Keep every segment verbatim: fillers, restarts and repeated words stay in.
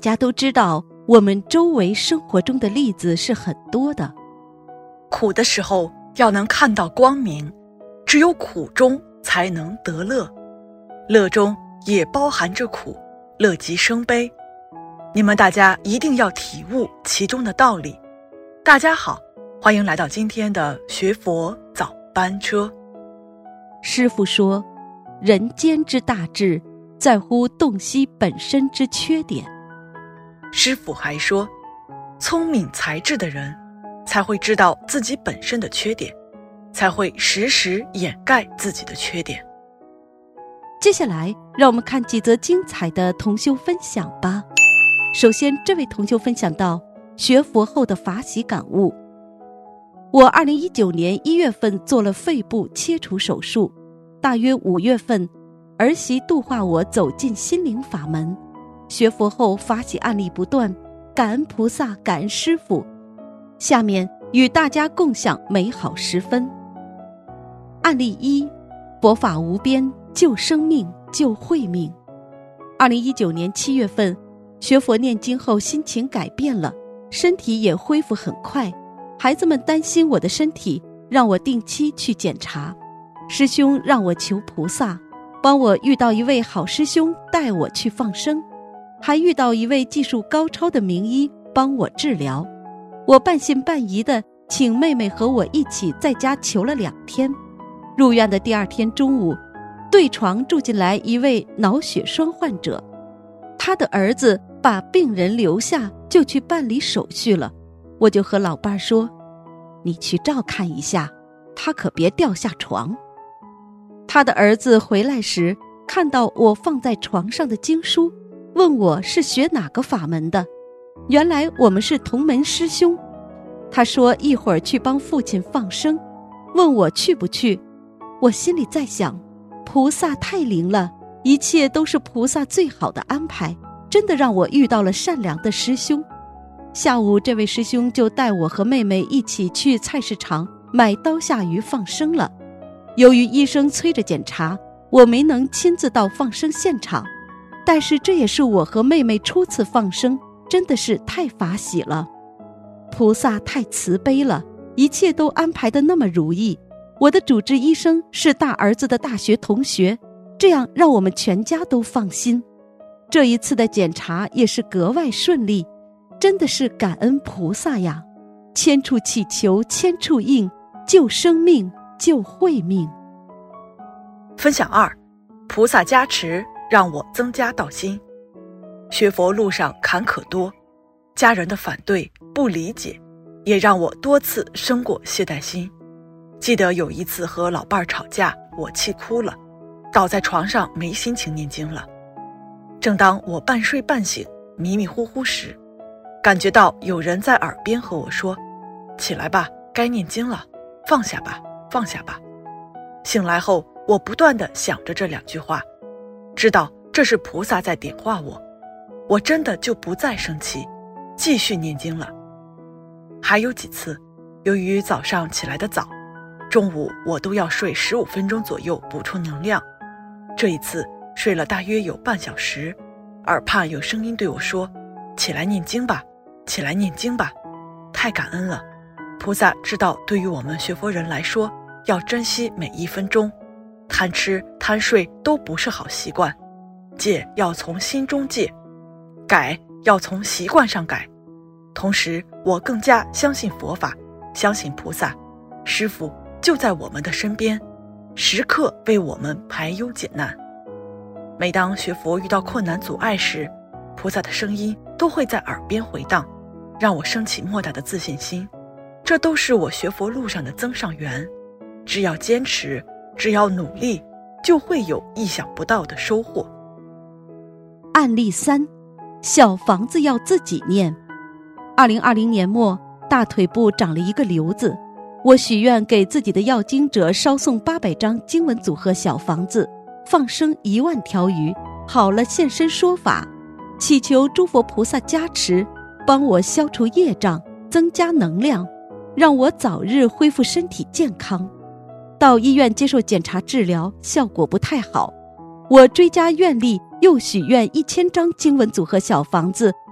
家都知道，我们周围生活中的例子是很多的。 苦的时候要能看到光明，只有苦中才能得乐，乐中也包含着苦，乐极生悲。你们大家一定要体悟其中的道理。大家好，欢迎来到今天的学佛早班车。 师父说，人间之大智，在乎洞悉本身之缺点。 师父还说，聪明才智的人才会知道自己本身的缺点，才会时时掩盖自己的缺点。 接下来让我们看几则精彩的同修分享吧。首先，这位同修分享到学佛后的法喜感悟。我二零一九年一月份做了肺部切除手术，大约五月份儿媳度化我走进心灵法门。学佛后法喜案例不断，感恩菩萨，感恩师父。下面与大家共享美好时分。案例一，佛法无边，救生命，救慧命。二零一九年七月份学佛念经后，心情改变了，身体也恢复很快。孩子们担心我的身体，让我定期去检查。师兄让我求菩萨帮我遇到一位好师兄带我去放生，还遇到一位技术高超的名医帮我治疗。我半信半疑的请妹妹和我一起在家求了两天。入院的第二天中午，对床住进来一位脑血栓患者，他的儿子把病人留下就去办理手续了。我就和老伴说，你去照看一下，他可别掉下床。他的儿子回来时看到我放在床上的经书，问我是学哪个法门的。原来我们是同门师兄。他说一会儿去帮父亲放生，问我去不去。我心里在想，菩萨太灵了，一切都是菩萨最好的安排，真的让我遇到了善良的师兄。下午这位师兄就带我和妹妹一起去菜市场买刀下鱼放生了。由于医生催着检查，我没能亲自到放生现场，但是这也是我和妹妹初次放生，真的是太法喜了。菩萨太慈悲了，一切都安排得那么如意。我的主治医生是大儿子的大学同学，这样让我们全家都放心。这一次的检查也是格外顺利，真的是感恩菩萨呀！千处祈求千处应，救生命，救慧命。 分享二，菩萨加持让我增加道心。学佛路上坎坷多，家人的反对不理解，也让我多次生过懈怠心。记得有一次和老伴儿吵架，我气哭了，倒在床上没心情念经了。正当我半睡半醒迷迷糊糊时，感觉到有人在耳边和我说，起来吧，该念经了，放下吧，放下吧。醒来后我不断地想着这两句话，知道这是菩萨在点化我，我真的就不再生气，继续念经了。还有几次，由于早上起来的早，中午我都要睡十五分钟左右补充能量。这一次睡了大约有半小时，耳畔有声音对我说，起来念经吧，起来念经吧。太感恩了，菩萨知道对于我们学佛人来说，要珍惜每一分钟，贪吃贪睡都不是好习惯，戒要从心中戒，改要从习惯上改。同时我更加相信佛法，相信菩萨，师父就在我们的身边，时刻为我们排忧解难。每当学佛遇到困难阻碍时，菩萨的声音都会在耳边回荡，让我升起莫大的自信心。这都是我学佛路上的增上缘，只要坚持，只要努力，就会有意想不到的收获。 案例三，小房子要自己念。二零二零年末，大腿部长了一个瘤子，我许愿给自己的要经者烧送八百张经文组合小房子，放生一万条鱼，好了现身说法，祈求诸佛菩萨加持，帮我消除业障，增加能量，让我早日恢复身体健康。到医院接受检查治疗，效果不太好，我追加愿力，又许愿一千张经文组合小房子，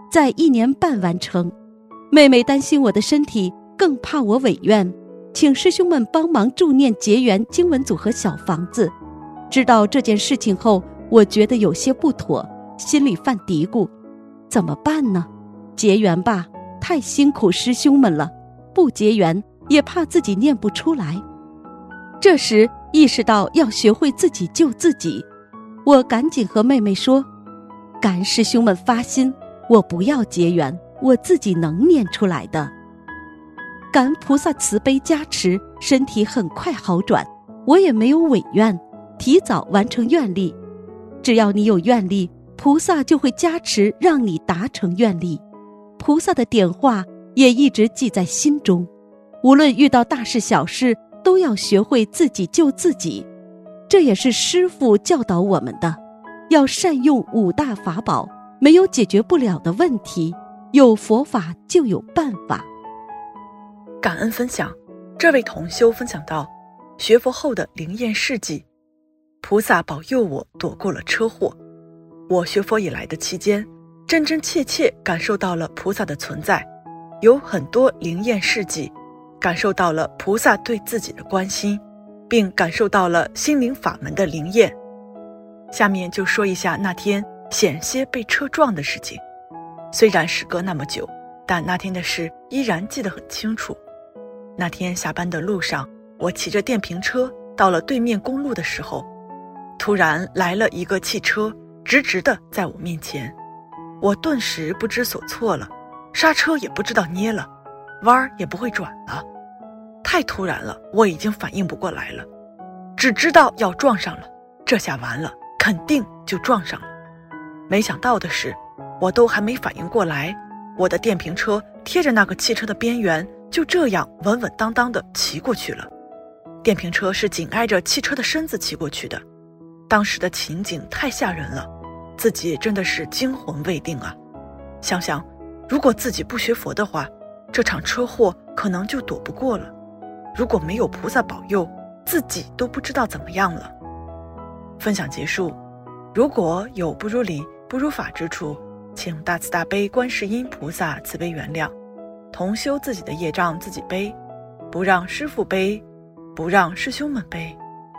在一年半完成。妹妹担心我的身体，更怕我违愿，请师兄们帮忙助念结缘经文组和小房子。知道这件事情后，我觉得有些不妥，心里犯嘀咕，怎么办呢？结缘吧，太辛苦师兄们了，不结缘也怕自己念不出来。这时意识到要学会自己救自己，我赶紧和妹妹说，感师兄们发心，我不要结缘，我自己能念出来的。感菩萨慈悲加持，身体很快好转，我也没有违愿，提早完成愿力。只要你有愿力，菩萨就会加持，让你达成愿力。菩萨的点化也一直记在心中，无论遇到大事小事，都要学会自己救自己。这也是师父教导我们的，要善用五大法宝，没有解决不了的问题，有佛法就有办法。 感恩分享，这位同修分享到，学佛后的灵验事迹，菩萨保佑我躲过了车祸。我学佛以来的期间，真真切切感受到了菩萨的存在，有很多灵验事迹，感受到了菩萨对自己的关心，并感受到了心灵法门的灵验。下面就说一下那天险些被车撞的事情。虽然时隔那么久，但那天的事依然记得很清楚。那天下班的路上，我骑着电瓶车到了对面公路的时候，突然来了一个汽车，直直的在我面前。我顿时不知所措了，刹车也不知道捏了，弯儿也不会转了。太突然了，我已经反应不过来了，只知道要撞上了，这下完了，肯定就撞上了。没想到的是，我都还没反应过来，我的电瓶车贴着那个汽车的边缘，就这样稳稳当当地骑过去了。电瓶车是紧挨着汽车的身子骑过去的，当时的情景太吓人了，自己真的是惊魂未定啊。想想如果自己不学佛的话，这场车祸可能就躲不过了，如果没有菩萨保佑，自己都不知道怎么样了。分享结束，如果有不如理不如法之处，请大慈大悲观世音菩萨慈悲原谅，同修自己的业障自己背，不让师父背，不让师兄们背。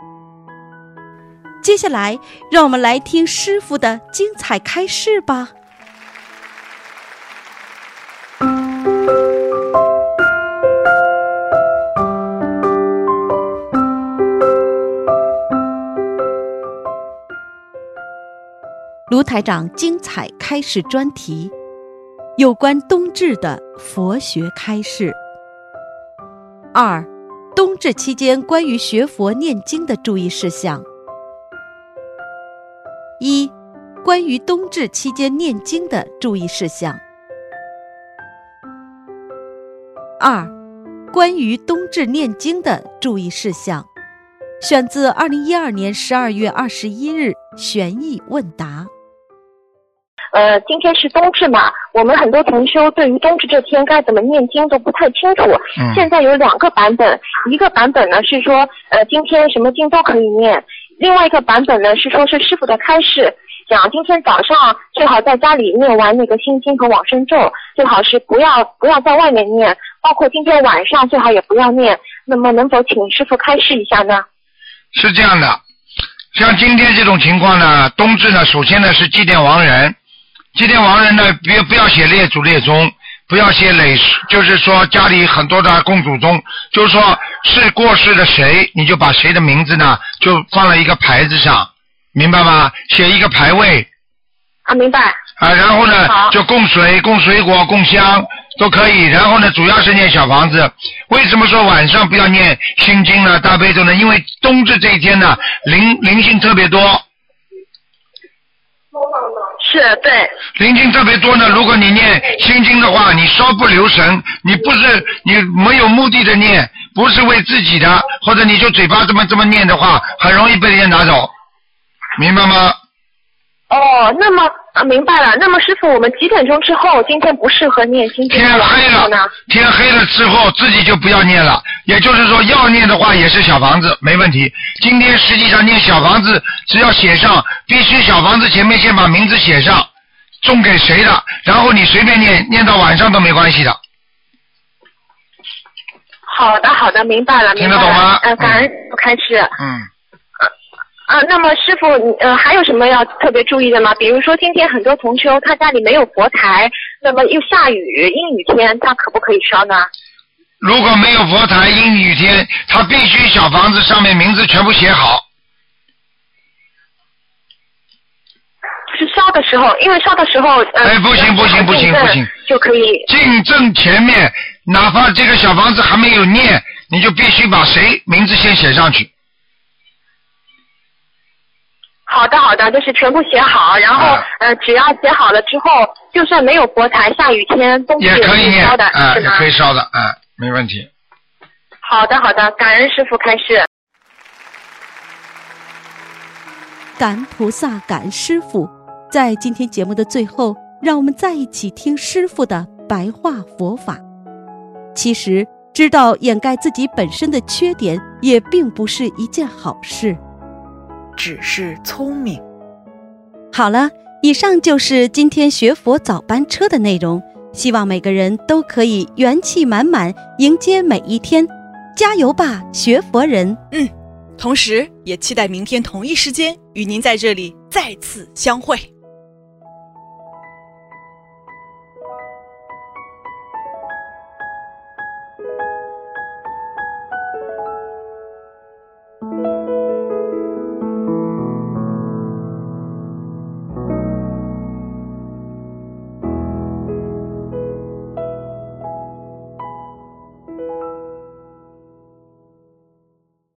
接下来让我们来听师父的精彩开示吧。卢台长精彩开示专题，有关冬至的佛学开示。二，冬至期间关于学佛念经的注意事项。一，关于冬至期间念经的注意事项。二，关于冬至念经的注意事项。选自二零一二年十二月二十一日玄义问答。 呃，今天是冬至嘛，我们很多同修对于冬至这天该怎么念经都不太清楚。嗯、现在有两个版本，一个版本呢是说，呃，今天什么经都可以念；另外一个版本呢是说是师父的开示，讲今天早上最好在家里念完那个心经和往生咒，最好是不要不要在外面念，包括今天晚上最好也不要念。那么能否请师父开示一下呢？ 是这样的，像今天这种情况呢，冬至呢，首先呢是祭奠亡人。祭奠亡人呢，不要不要写列祖列宗，不要写累，就是说家里很多的供祖宗，就是说是过世的谁，你就把谁的名字呢，就放在一个牌子上，明白吗？写一个牌位。 啊，明白。 啊，然后呢，就供水、供水果、供香都可以。然后呢，主要是念小房子。为什么说晚上不要念心经呢、大悲咒呢？因为冬至这一天呢，灵灵性特别多。 是，对。 灵性特别多呢，如果你念心经的话，你稍不留神，你不是你没有目的的念，不是为自己的，或者你就嘴巴这么这么念的话，很容易被人家拿走，明白吗？ 哦，那么啊，明白了。那么师父，我们几点钟之后今天不适合念心经？ 天黑了呢？天黑了之后自己就不要念了。也就是说，要念的话也是小房子，没问题。今天实际上念小房子，只要写上，必须小房子前面先把名字写上， 送给谁的，然后你随便念，念到晚上都没关系的。 好的，好的，明白了， 听得懂吗？ 呃，感恩开始。 嗯。 啊，那么师傅，呃，还有什么要特别注意的吗？比如说今天很多同修他家里没有佛台，那么又下雨，阴雨天，他可不可以烧呢？ 如果没有佛台，阴雨天，他必须小房子上面名字全部写好。 是烧的时候，因为烧的时候，呃， 哎，不行不行不行不行， 就可以进正前面，哪怕这个小房子还没有念，你就必须把谁名字先写上去。 好的好的，就是全部写好，然后、啊、呃，只要写好了之后，就算没有佛台，下雨天东西也可以念烧的， 啊、 是吗？ 也可以烧的啊，没问题。 好的好的，感恩师父开示。 感恩菩萨，感恩师父。在今天节目的最后，让我们再一起听师父的白话佛法。其实，知道掩盖自己本身的缺点，也并不是一件好事。 只是聪明。 好了，以上就是今天学佛早班车的内容，希望每个人都可以元气满满迎接每一天，加油吧，学佛人！ 嗯，同时也期待明天同一时间与您在这里再次相会。